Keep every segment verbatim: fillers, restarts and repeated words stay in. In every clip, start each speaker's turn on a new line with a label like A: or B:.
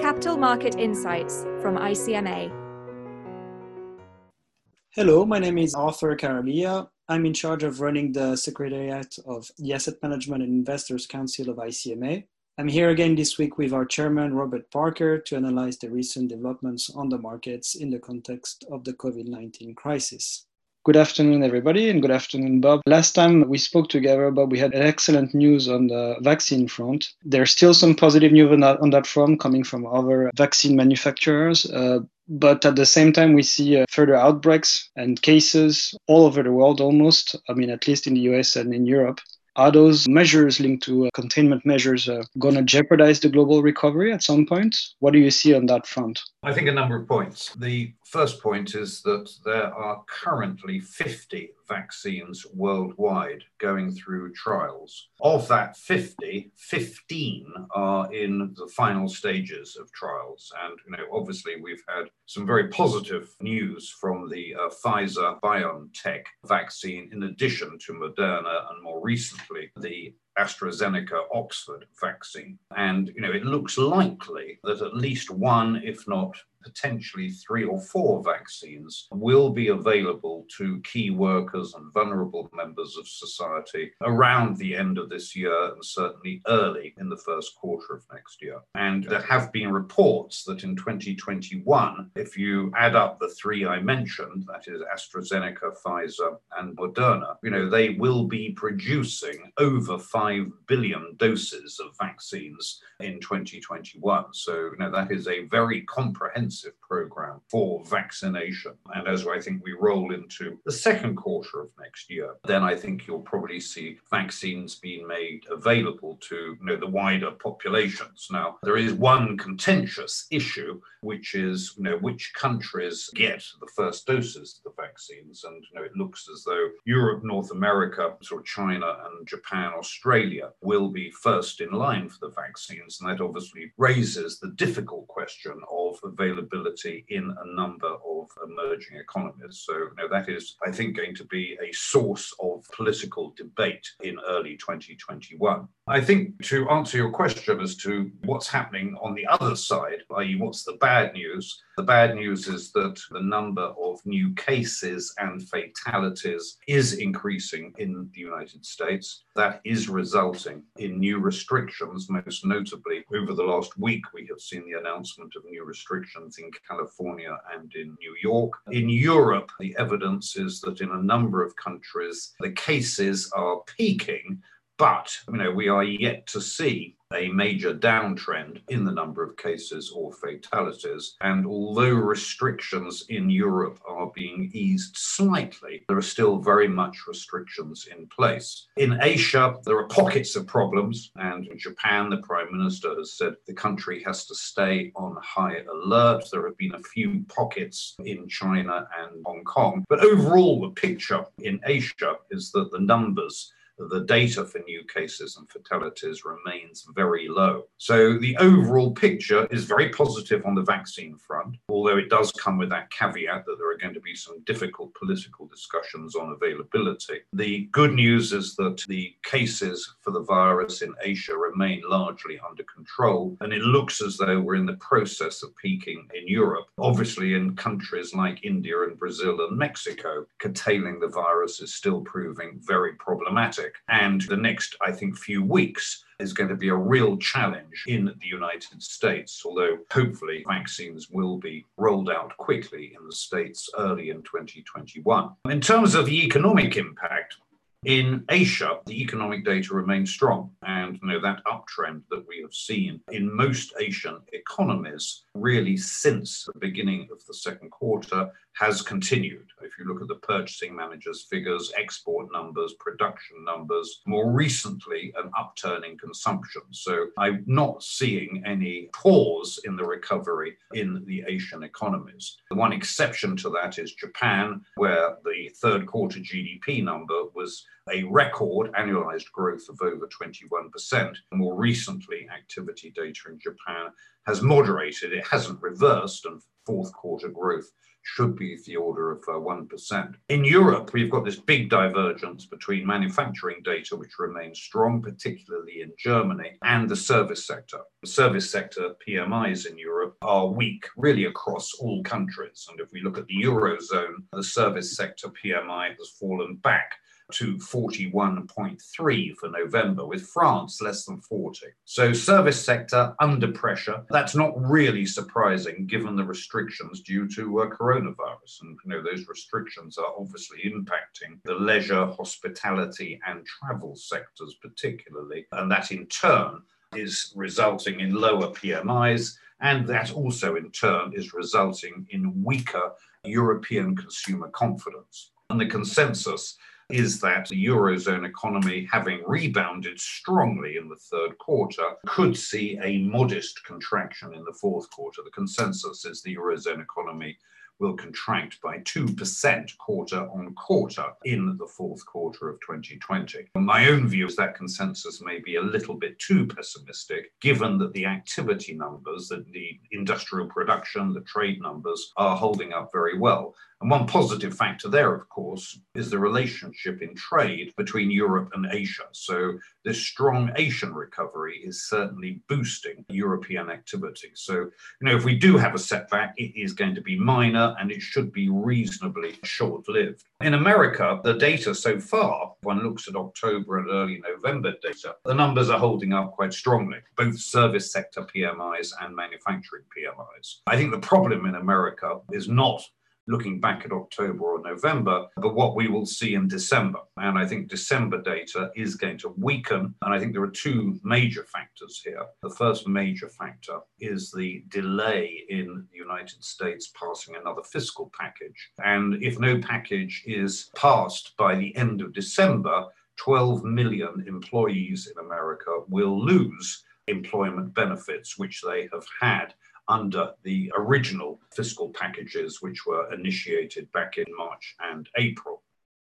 A: Capital Market Insights from I C M A.
B: Hello, my name is Arthur Caralia. I'm in charge of running the Secretariat of the Asset Management and Investors Council of I C M A. I'm here again this week with our chairman, Robert Parker, to analyze the recent developments on the markets in the context of the COVID nineteen crisis. Good afternoon, everybody, and good afternoon, Bob. Last time we spoke together, Bob, we had excellent news on the vaccine front. There's still some positive news on that, on that front coming from other vaccine manufacturers. Uh, But at the same time, we see uh, further outbreaks and cases all over the world almost, I mean, at least in the U S and in Europe. Are those measures linked to uh, containment measures uh, going to jeopardize the global recovery at some point? What do you see on that front?
C: I think a number of points. The first point is that there are currently fifty vaccines worldwide going through trials. Of that fifty, fifteen are in the final stages of trials. And, you know, obviously we've had some very positive news from the uh, Pfizer-BioNTech vaccine, in addition to Moderna and more recently the AstraZeneca Oxford vaccine. And, you know, it looks likely that at least one, if not potentially three or four vaccines will be available to key workers and vulnerable members of society around the end of this year and certainly early in the first quarter of next year. And there have been reports that in twenty twenty-one, if you add up the three I mentioned, that is AstraZeneca, Pfizer and Moderna, you know, they will be producing over five billion doses of vaccines in twenty twenty-one. So, you know, that is a very comprehensive program for vaccination. And as I think we roll into the second quarter of next year, then I think you'll probably see vaccines being made available to, you know, the wider populations. Now, there is one contentious issue, which is, you know, which countries get the first doses of the vaccines. And, you know, it looks as though Europe, North America, sort of China and Japan, Australia will be first in line for the vaccines. And that obviously raises the difficult question of availability in a number of emerging economies. So, you know, that is, I think, going to be a source of political debate in early twenty twenty-one. I think to answer your question as to what's happening on the other side, that is what's the bad news, the bad news is that the number of new cases and fatalities is increasing in the United States. That is resulting in new restrictions. Most notably, over the last week, we have seen the announcement of new restrictions in California and in New York. In Europe, the evidence is that in a number of countries, the cases are peaking, but, you know, we are yet to see a major downtrend in the number of cases or fatalities. And although restrictions in Europe are being eased slightly, there are still very much restrictions in place. In Asia, there are pockets of problems. And in Japan, the Prime Minister has said the country has to stay on high alert. There have been a few pockets in China and Hong Kong. But overall, the picture in Asia is that the numbers the data for new cases and fatalities remains very low. So the overall picture is very positive on the vaccine front, although it does come with that caveat that there are going to be some difficult political discussions on availability. The good news is that the cases for the virus in Asia remain largely under control, and it looks as though we're in the process of peaking in Europe. Obviously, in countries like India and Brazil and Mexico, containing the virus is still proving very problematic. And the next, I think, few weeks is going to be a real challenge in the United States, although hopefully vaccines will be rolled out quickly in the States early in twenty twenty-one. In terms of the economic impact, in Asia, the economic data remains strong, and you know, that uptrend that we have seen in most Asian economies really since the beginning of the second quarter has continued. If you look at the purchasing managers' figures, export numbers, production numbers, more recently an upturn in consumption. So I'm not seeing any pause in the recovery in the Asian economies. The one exception to that is Japan, where the third quarter G D P number was a record annualized growth of over twenty-one percent. More recently, activity data in Japan has moderated. It hasn't reversed, and fourth quarter growth should be the order of uh, one percent. In Europe, we've got this big divergence between manufacturing data, which remains strong, particularly in Germany, and the service sector. The service sector P M Is in Europe are weak, really across all countries. And if we look at the Eurozone, the service sector P M I has fallen back to forty-one point three for November, with France less than forty. So service sector under pressure. That's not really surprising given the restrictions due to uh, coronavirus. And you know, those restrictions are obviously impacting the leisure, hospitality and travel sectors particularly. And that in turn is resulting in lower P M Is. And that also in turn is resulting in weaker European consumer confidence. And the consensus is that the Eurozone economy, having rebounded strongly in the third quarter, could see a modest contraction in the fourth quarter. The consensus is the Eurozone economy will contract by two percent quarter on quarter in the fourth quarter of twenty twenty. My own view is that consensus may be a little bit too pessimistic, given that the activity numbers, that the industrial production, the trade numbers are holding up very well. And one positive factor there, of course, is the relationship in trade between Europe and Asia. So this strong Asian recovery is certainly boosting European activity. So, you know, if we do have a setback, it is going to be minor and it should be reasonably short-lived. In America, the data so far, one looks at October and early November data, the numbers are holding up quite strongly, both service sector P M Is and manufacturing P M Is. I think the problem in America is not looking back at October or November, but what we will see in December. And I think December data is going to weaken. And I think there are two major factors here. The first major factor is the delay in the United States passing another fiscal package. And if no package is passed by the end of December, twelve million employees in America will lose employment benefits, which they have had under the original fiscal packages, which were initiated back in March and April.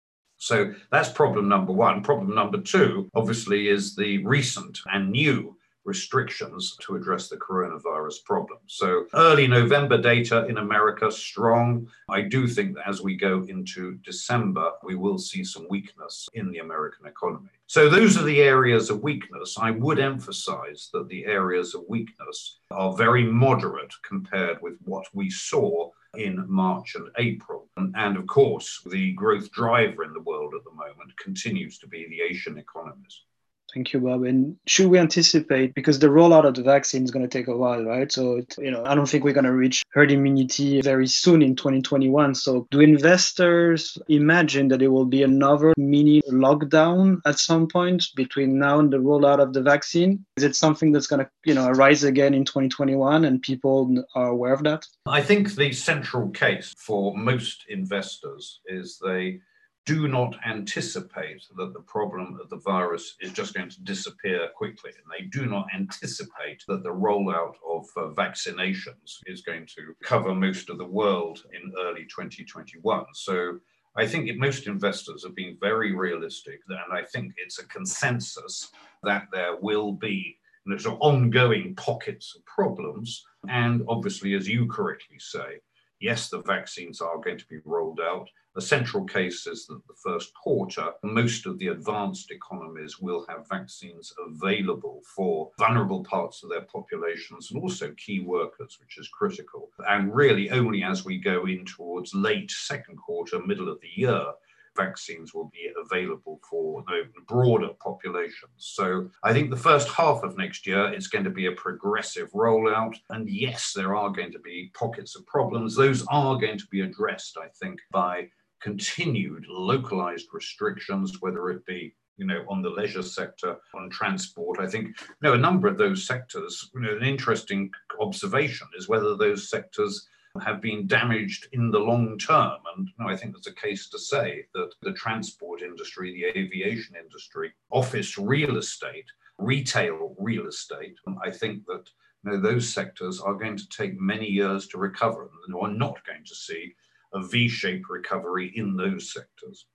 C: So that's problem number one. Problem number two, obviously, is the recent and new restrictions to address the coronavirus problem. So early November data in America, strong. I do think that as we go into December, we will see some weakness in the American economy. So those are the areas of weakness. I would emphasize that the areas of weakness are very moderate compared with what we saw in March and April. And of course, the growth driver in the world at the moment continues to be the Asian economies.
B: Thank you, Bob. And should we anticipate, because the rollout of the vaccine is going to take a while, right? So, it, you know, I don't think we're going to reach herd immunity very soon in twenty twenty-one. So do investors imagine that there will be another mini lockdown at some point between now and the rollout of the vaccine? Is it something that's going to, you know, arise again in twenty twenty-one and people are aware of that?
C: I think the central case for most investors is they do not anticipate that the problem of the virus is just going to disappear quickly. And they do not anticipate that the rollout of uh, vaccinations is going to cover most of the world in early twenty twenty-one. So I think it, most investors have been very realistic, and I think it's a consensus that there will be, you know, sort of ongoing pockets of problems. And obviously, as you correctly say, yes, the vaccines are going to be rolled out. The central case is that the first quarter, most of the advanced economies will have vaccines available for vulnerable parts of their populations and also key workers, which is critical. And really only as we go in towards late second quarter, middle of the year, vaccines will be available for the broader populations. So I think the first half of next year is going to be a progressive rollout. And yes, there are going to be pockets of problems. Those are going to be addressed, I think, by continued localized restrictions, whether it be, you know, on the leisure sector, on transport. I think, you know, a number of those sectors, you know, an interesting observation is whether those sectors have been damaged in the long term. And you know, I think there's a case to say that the transport industry, the aviation industry, office real estate, retail real estate, I think that, you know, those sectors are going to take many years to recover, and we're not going to see a V-shaped recovery in those sectors.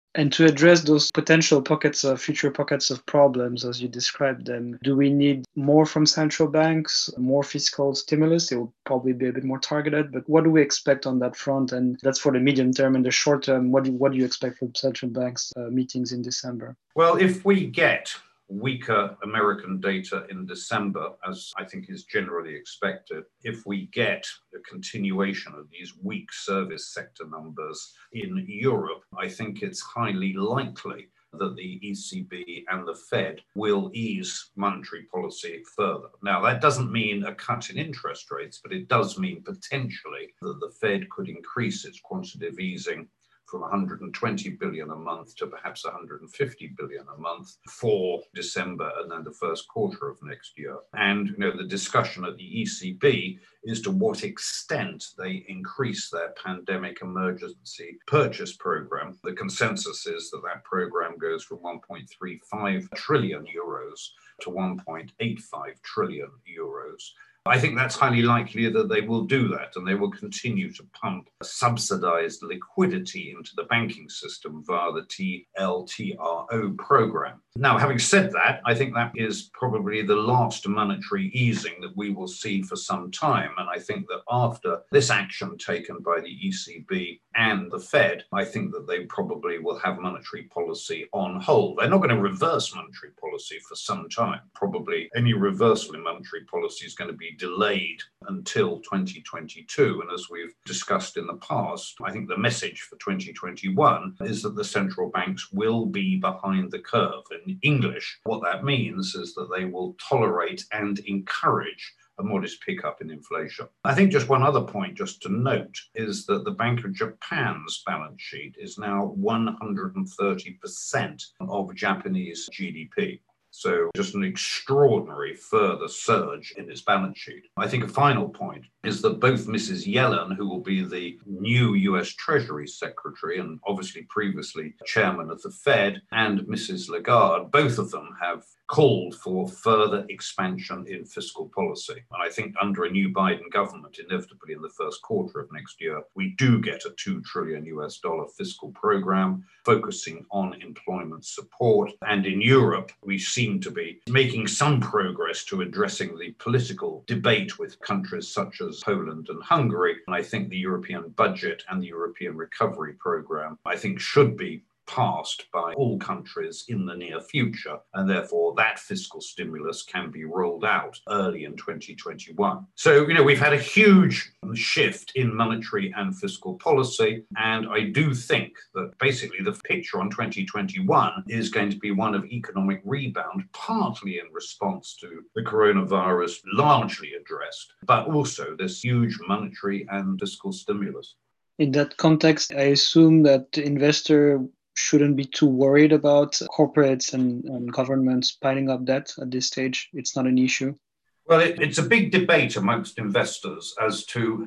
B: And to address those potential pockets of future pockets of problems, as you described them, do we need more from central banks, more fiscal stimulus? It will probably be a bit more targeted, but what do we expect on that front? And that's for the medium term. And the short term, what do, what do you expect from central banks uh, meetings in December?
C: Well, if we get weaker American data in December, as I think is generally expected, if we get a continuation of these weak service sector numbers in Europe, I think it's highly likely that the E C B and the Fed will ease monetary policy further. Now, that doesn't mean a cut in interest rates, but it does mean potentially that the Fed could increase its quantitative easing from one hundred twenty billion a month to perhaps one hundred fifty billion a month for December and then the first quarter of next year. And you know, the discussion at the E C B is to what extent they increase their pandemic emergency purchase program. The consensus is that that program goes from one point three five trillion euros to one point eight five trillion euros. I think that's highly likely that they will do that, and they will continue to pump subsidized liquidity into the banking system via the T L T R O program. Now, having said that, I think that is probably the last monetary easing that we will see for some time. And I think that after this action taken by the E C B and the Fed, I think that they probably will have monetary policy on hold. They're not going to reverse monetary policy for some time. Probably any reversal in monetary policy is going to be delayed until twenty twenty-two. And as we've discussed in the past, I think the message for twenty twenty-one is that the central banks will be behind the curve. In English, what that means is that they will tolerate and encourage a modest pickup in inflation. I think just one other point just to note is that the Bank of Japan's balance sheet is now one hundred thirty percent of Japanese G D P. So just an extraordinary further surge in its balance sheet. I think a final point is that both Missus Yellen, who will be the new U S Treasury Secretary and obviously previously chairman of the Fed, and Missus Lagarde, both of them have called for further expansion in fiscal policy. And I think under a new Biden government, inevitably in the first quarter of next year, we do get a two trillion U S dollar fiscal program focusing on employment support. And in Europe, we seem to be making some progress to addressing the political debate with countries such as Poland and Hungary. And I think the European budget and the European recovery program, I think, should be passed by all countries in the near future, and therefore that fiscal stimulus can be rolled out early in twenty twenty-one. So, you know, we've had a huge shift in monetary and fiscal policy, and I do think that basically the picture on twenty twenty-one is going to be one of economic rebound, partly in response to the coronavirus largely addressed, but also this huge monetary and fiscal stimulus.
B: In that context, I assume that the investor shouldn't be too worried about corporates and, and governments piling up debt at this stage. It's not an issue.
C: Well, it, it's a big debate amongst investors as to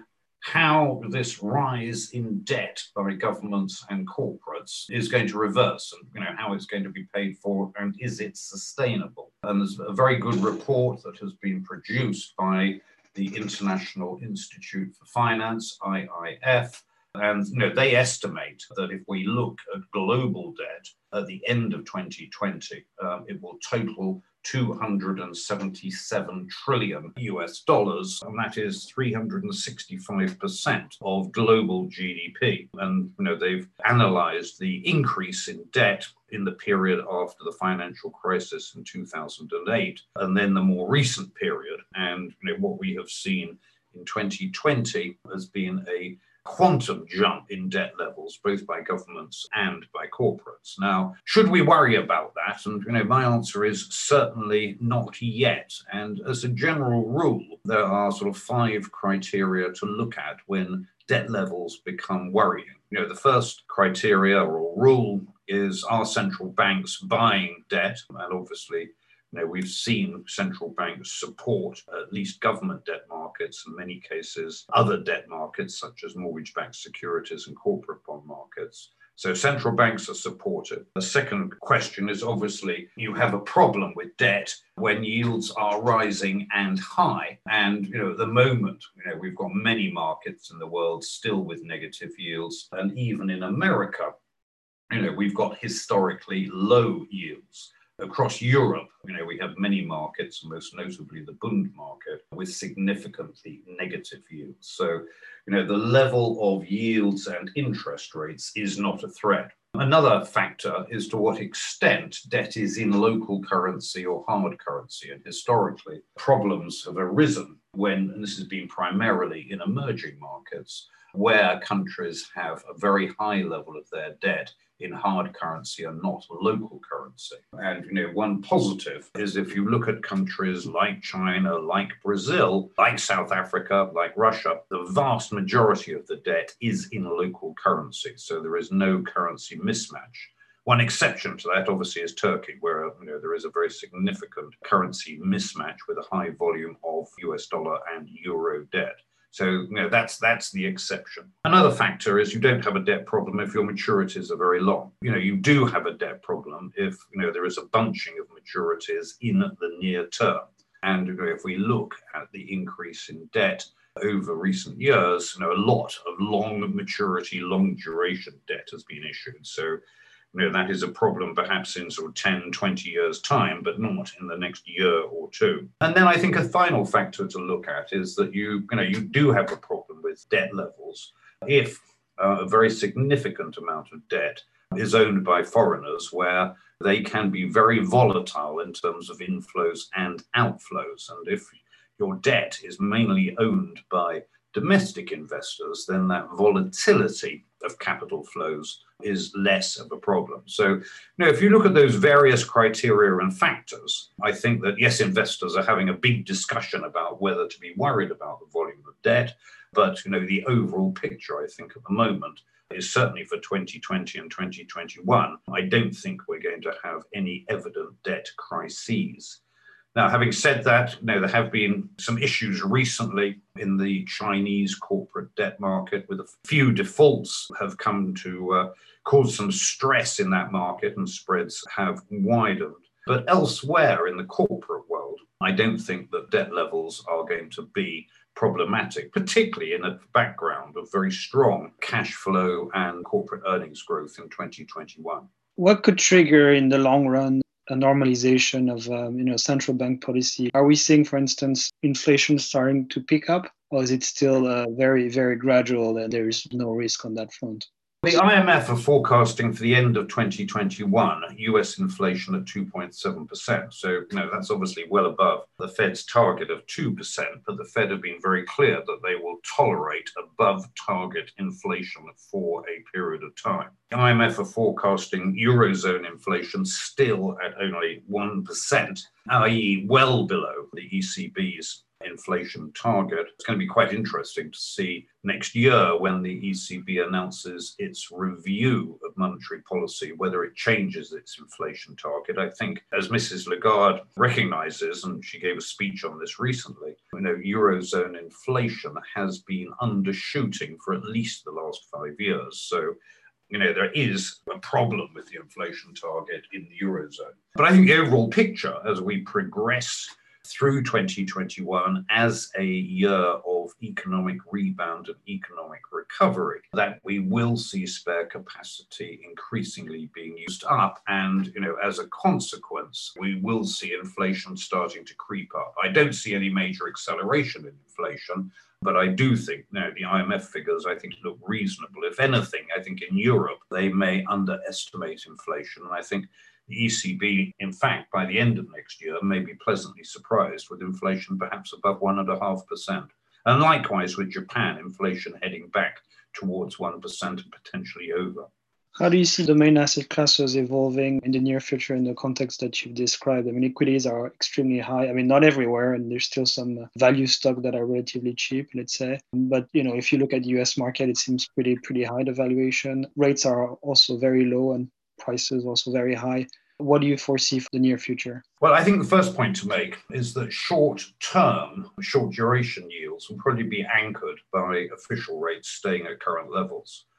C: how this rise in debt by governments and corporates is going to reverse, and you know how it's going to be paid for, and is it sustainable? And there's a very good report that has been produced by the International Institute for Finance, I I F. And you know, they estimate that if we look at global debt at the end of twenty twenty, um, it will total two hundred seventy-seven trillion U S dollars, and that is three hundred sixty-five percent of global G D P. And you know, they've analyzed the increase in debt in the period after the financial crisis in two thousand eight, and then the more recent period. And you know, what we have seen in twenty twenty has been a quantum jump in debt levels, both by governments and by corporates. Now, should we worry about that? And, you know, my answer is certainly not yet. And as a general rule, there are sort of five criteria to look at when debt levels become worrying. You know, the first criteria or rule is, are central banks buying debt? And obviously, you know, we've seen central banks support at least government debt markets, in many cases other debt markets such as mortgage-backed securities and corporate bond markets. So central banks are supportive. The second question is, obviously you have a problem with debt when yields are rising and high. And you know, at the moment, you know, we've got many markets in the world still with negative yields, and even in America, you know, we've got historically low yields. Across Europe, you know, we have many markets, most notably the Bund market, with significantly negative yields. So, you know, the level of yields and interest rates is not a threat. Another factor is to what extent debt is in local currency or hard currency. And historically, problems have arisen when, and this has been primarily in emerging markets, where countries have a very high level of their debt in hard currency and not local currency. And, you know, one positive is if you look at countries like China, like Brazil, like South Africa, like Russia, the vast majority of the debt is in local currency. So there is no currency mismatch. One exception to that, obviously, is Turkey, where, you know, there is a very significant currency mismatch with a high volume of U S dollar and euro debt. So, you know, that's that's the exception. Another factor is you don't have a debt problem if your maturities are very long. You know, you do have a debt problem if, you know, there is a bunching of maturities in the near term. And, you know, if we look at the increase in debt over recent years, you know, a lot of long maturity, long duration debt has been issued. So, you know, that is a problem perhaps in sort of ten, twenty years' time, but not in the next year or two. And then I think a final factor to look at is that you, you know, you do have a problem with debt levels if uh, a very significant amount of debt is owned by foreigners, where they can be very volatile in terms of inflows and outflows. And if your debt is mainly owned by domestic investors, then that volatility of capital flows is less of a problem. So, you know, if you look at those various criteria and factors, I think that, yes, investors are having a big discussion about whether to be worried about the volume of debt. But, you know, the overall picture, I think, at the moment is certainly for twenty twenty and twenty twenty-one. I don't think we're going to have any evident debt crises. Now, having said that, you know, there have been some issues recently in the Chinese corporate debt market, with a few defaults have come to uh, cause some stress in that market, and spreads have widened. But elsewhere in the corporate world, I don't think that debt levels are going to be problematic, particularly in a background of very strong cash flow and corporate earnings growth in twenty twenty-one.
B: What could trigger in the long run a normalization of um, you know, central bank policy? Are we seeing, for instance, inflation starting to pick up, or is it still uh, very, very gradual and there is no risk on that front?
C: The I M F are forecasting for the end of twenty twenty-one U S inflation at two point seven percent. So, you know, that's obviously well above the Fed's target of two percent, but the Fed have been very clear that they will tolerate above target inflation for a period of time. The I M F are forecasting Eurozone inflation still at only one percent, that is well below the E C B's inflation target. It's going to be quite interesting to see next year, when the E C B announces its review of monetary policy, whether it changes its inflation target. I think, as Missus Lagarde recognizes, and she gave a speech on this recently, you know, Eurozone inflation has been undershooting for at least the last five years. So, you know, there is a problem with the inflation target in the Eurozone. But I think the overall picture, as we progress through twenty twenty-one as a year of economic rebound and economic recovery, that we will see spare capacity increasingly being used up. And, you know, as a consequence, we will see inflation starting to creep up. I don't see any major acceleration in inflation, but I do think, you know, the I M F figures, I think, look reasonable. If anything, I think in Europe, they may underestimate inflation. And I think the E C B, in fact, by the end of next year, may be pleasantly surprised with inflation perhaps above one point five percent. And likewise with Japan, inflation heading back towards one percent and potentially over.
B: How do you see the main asset classes evolving in the near future in the context that you've described? I mean, equities are extremely high. I mean, not everywhere, and there's still some value stock that are relatively cheap, let's say. But, you know, if you look at the U S market, it seems pretty, pretty high, the valuation. Rates are also very low and prices also very high. What do you foresee for the near future?
C: Well, I think the first point to make is that short-term, short-duration yields will probably be anchored by official rates staying at current levels.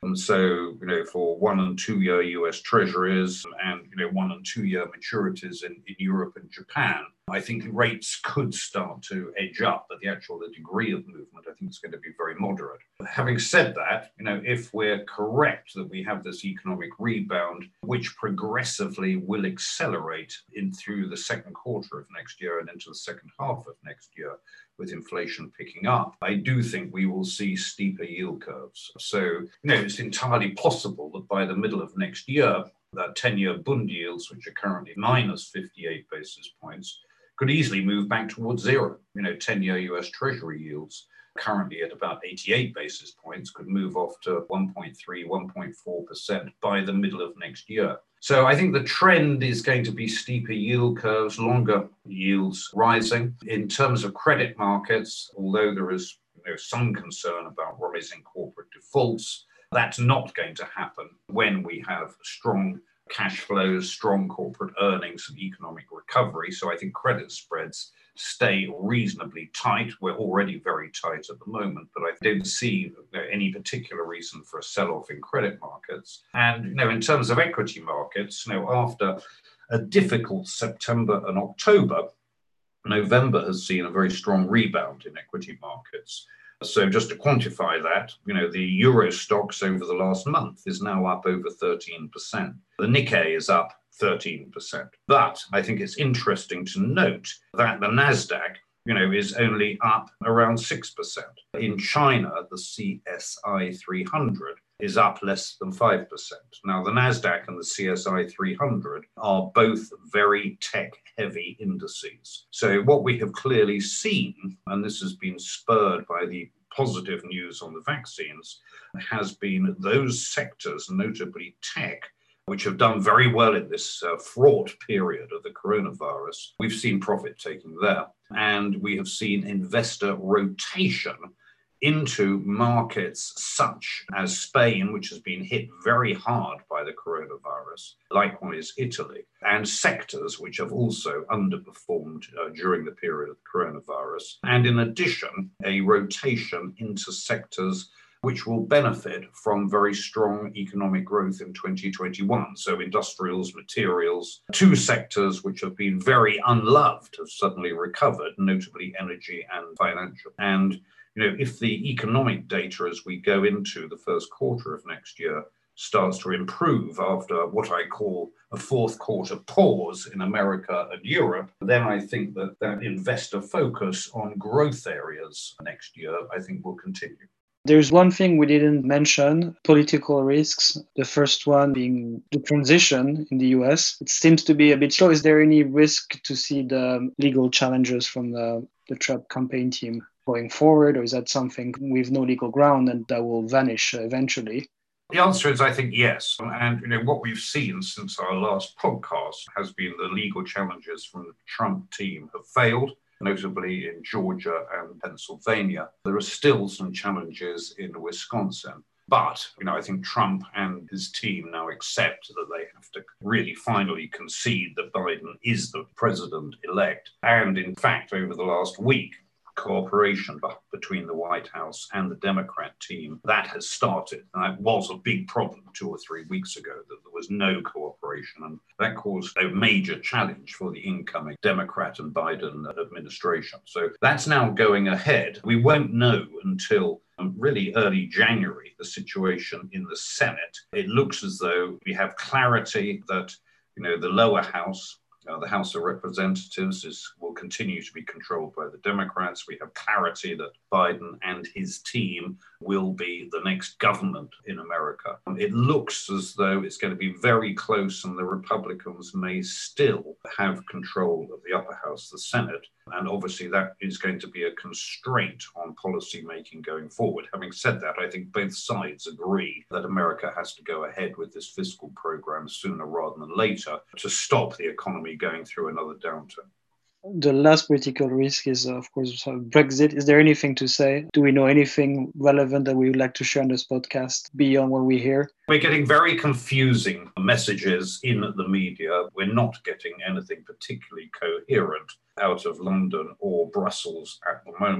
C: And so, you know, for one and two year U S Treasuries and, you know, one and two year maturities in, in Europe and Japan, I think rates could start to edge up, but the actual the degree of movement, I think, is going to be very moderate. Having said that, you know, if we're correct that we have this economic rebound, which progressively will accelerate in through the second quarter of next year and into the second half of next year, with inflation picking up, I do think we will see steeper yield curves. So, you know, it's entirely possible that by the middle of next year, that ten-year Bund yields, which are currently minus fifty-eight basis points, could easily move back towards zero. You know, ten-year U S Treasury yields, currently at about eighty-eight basis points, could move off to one point three, one point four percent by the middle of next year. So I think the trend is going to be steeper yield curves, longer yields rising. In terms of credit markets, although there is, you know, some concern about rising corporate defaults, that's not going to happen when we have strong cash flows, strong corporate earnings and economic recovery. So I think credit spreads stay reasonably tight. We're already very tight at the moment, but I don't see, you know, any particular reason for a sell-off in credit markets. And, you know, in terms of equity markets, you know, after a difficult September and October, November has seen a very strong rebound in equity markets. So just to quantify that, you know, the Euro stocks over the last month is now up over thirteen percent. The Nikkei is up thirteen percent. But I think it's interesting to note that the Nasdaq, you know, is only up around six percent. In China, the C S I three hundred is up less than five percent. Now, the Nasdaq and the C S I three hundred are both very tech-heavy indices. So what we have clearly seen, and this has been spurred by the positive news on the vaccines, has been those sectors, notably tech, which have done very well in this uh, fraught period of the coronavirus. We've seen profit taking there, and we have seen investor rotation into markets such as Spain, which has been hit very hard by the coronavirus, likewise Italy, and sectors which have also underperformed uh, during the period of the coronavirus. And in addition, a rotation into sectors which will benefit from very strong economic growth in twenty twenty-one. So industrials, materials, two sectors which have been very unloved have suddenly recovered, notably energy and financial. And you know, if the economic data as we go into the first quarter of next year starts to improve after what I call a fourth quarter pause in America and Europe, then I think that that investor focus on growth areas next year, I think, will continue.
B: There's one thing we didn't mention, political risks. The first one being the transition in the U S. It seems to be a bit slow. Is there any risk to see the legal challenges from the, the Trump campaign team going forward, or is that something with no legal ground and that will vanish eventually?
C: The answer is, I think, yes. And you know what we've seen since our last podcast has been the legal challenges from the Trump team have failed, notably in Georgia and Pennsylvania. There are still some challenges in Wisconsin. But, you know, I think Trump and his team now accept that they have to really finally concede that Biden is the president-elect. And in fact, over the last week, cooperation between the White House and the Democrat team, that has started. And that was a big problem two or three weeks ago, that there was no cooperation. And that caused a major challenge for the incoming Democrat and Biden administration. So that's now going ahead. We won't know until um, really early January, the situation in the Senate. It looks as though we have clarity that, you know, the lower house, Uh, the House of Representatives is, will continue to be controlled by the Democrats. We have clarity that Biden and his team will be the next government in America. It looks as though it's going to be very close, and the Republicans may still have control of the upper house, the Senate. And obviously that is going to be a constraint on policy making going forward. Having said that, I think both sides agree that America has to go ahead with this fiscal program sooner rather than later to stop the economy going through another downturn.
B: The last political risk is, of course, Brexit. Is there anything to say? Do we know anything relevant that we would like to share on this podcast beyond what we hear?
C: We're getting very confusing messages in the media. We're not getting anything particularly coherent out of London or Brussels at the moment.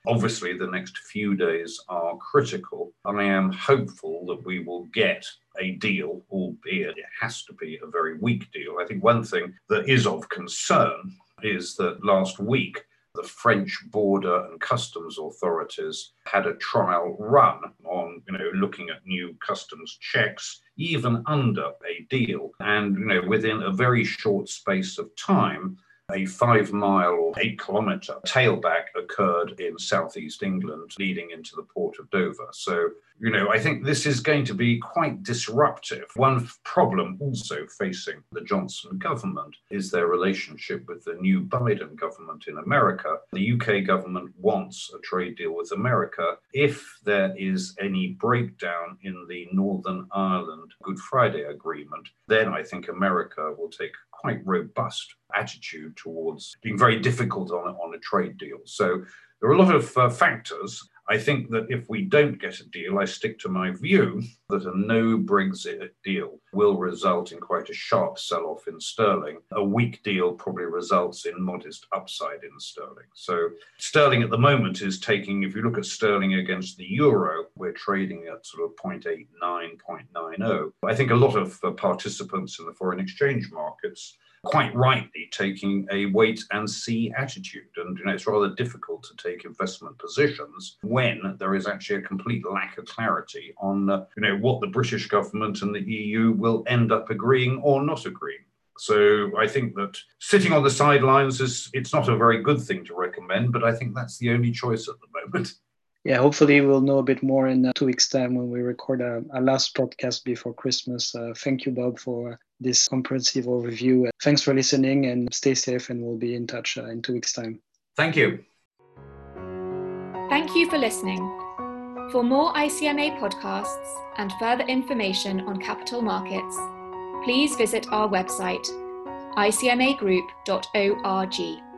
C: Obviously, the next few days are critical. I am hopeful that we will get a deal, albeit it has to be a very weak deal. I think one thing that is of concern is that last week, the French border and customs authorities had a trial run on, you know, looking at new customs checks, even under a deal. And, you know, within a very short space of time, a five mile or eight kilometre tailback occurred in southeast England, leading into the port of Dover. So, you know, I think this is going to be quite disruptive. One problem also facing the Johnson government is their relationship with the new Biden government in America. The U K government wants a trade deal with America. If there is any breakdown in the Northern Ireland Good Friday Agreement, then I think America will take quite robust attitude towards being very difficult on, on a trade deal. So there are a lot of uh, factors. I think that if we don't get a deal, I stick to my view that a no Brexit deal will result in quite a sharp sell-off in sterling. A weak deal probably results in modest upside in sterling. So sterling at the moment is taking, if you look at sterling against the euro, we're trading at sort of zero point eight nine, zero point nine zero. I think a lot of uh, participants in the foreign exchange markets quite rightly taking a wait and see attitude. And you know, it's rather difficult to take investment positions when there is actually a complete lack of clarity on uh, you know, what the British government and the E U will end up agreeing or not agreeing. So I think that sitting on the sidelines is, it's not a very good thing to recommend, but I think that's the only choice at the moment.
B: Yeah, hopefully we'll know a bit more in uh, two weeks' time when we record our, our last podcast before Christmas. Uh, thank you, Bob, for this comprehensive overview. Uh, thanks for listening and stay safe, and we'll be in touch uh, in two weeks' time.
C: Thank you.
A: Thank you for listening. For more I C M A podcasts and further information on capital markets, please visit our website, I C M A group dot org.